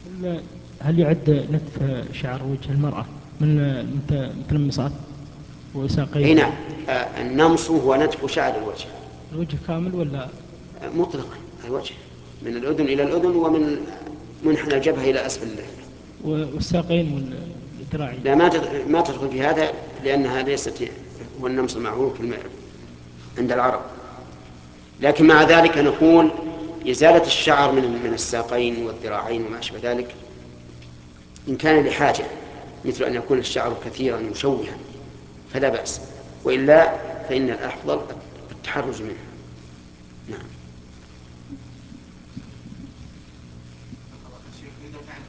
هل يعد نتف شعر وجه المرأة من متلمصات أي وساقين؟ نعم. النمص هو نتف شعر الوجه الوجه كامل ولا؟ مطلقا، الوجه من الأذن إلى الأذن، ومن منحنى الجبهة إلى أسفل اللحية. والساقين والذراعين؟ لا، ما تدخل في هذا، لأنها ليست هو النمص المعروف عند العرب. لكن مع ذلك نقول إزالة الشعر من الساقين والذراعين وما أشبه ذلك إن كان لحاجة، مثل أن يكون الشعر كثيرا مشوها فلا بأس، وإلا فإن الأفضل التحرز منه. نعم.